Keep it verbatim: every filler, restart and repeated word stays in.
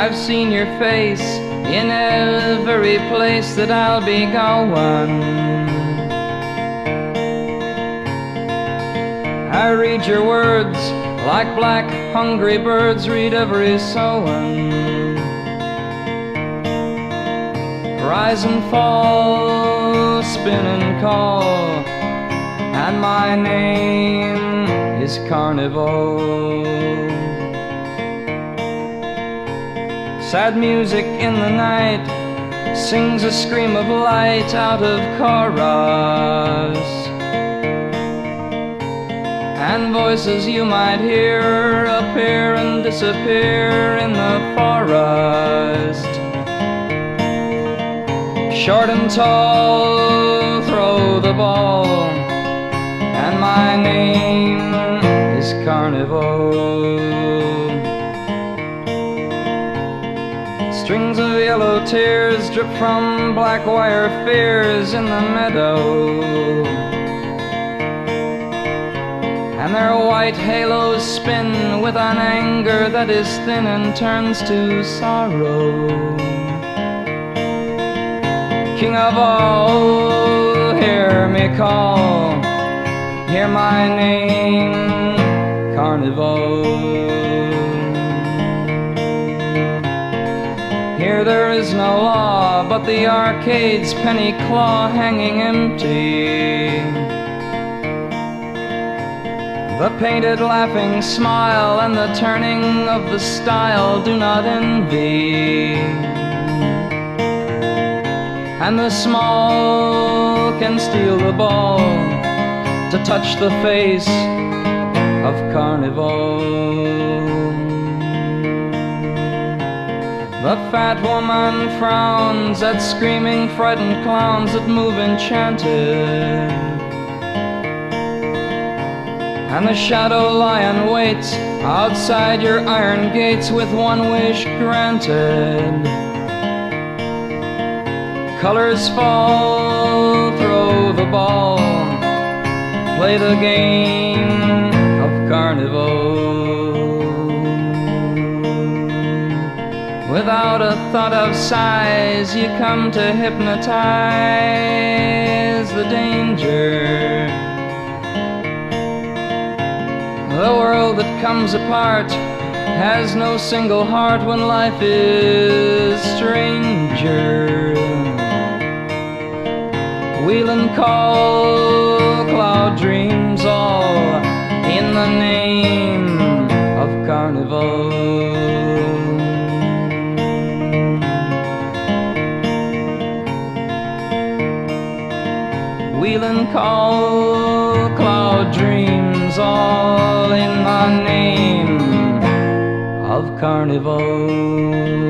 I've seen your face in every place that I'll be going. I read your words like black hungry birds read every sowing. Rise and fall, spin and call, and my name is Carnival. Sad music in the night sings a scream of light out of chorus, and voices you might hear appear and disappear in the forest. Short and tall, throw the ball, and my name is Carnival. Strings of yellow tears drip from black wire fears in the meadow, and their white halos spin with an anger that is thin and turns to sorrow. King of all, hear me call, hear my name, Carnival. Here there is no law but the arcade's penny claw hanging empty. The painted laughing smile and the turning of the style do not envy, and the small can steal the ball to touch the face of Carnival. The fat woman frowns at screaming frightened clowns that move enchanted, and the shadow lion waits outside your iron gates with one wish granted. Colors fall, throw the ball, play the game of Carnival. Without a thought of size, you come to hypnotize the danger. The world that comes apart has no single heart when life is stranger. Wheel and call, cloud dreams all in the name of Carnival. Wheel and call, cloud dreams all in the name of Carnival.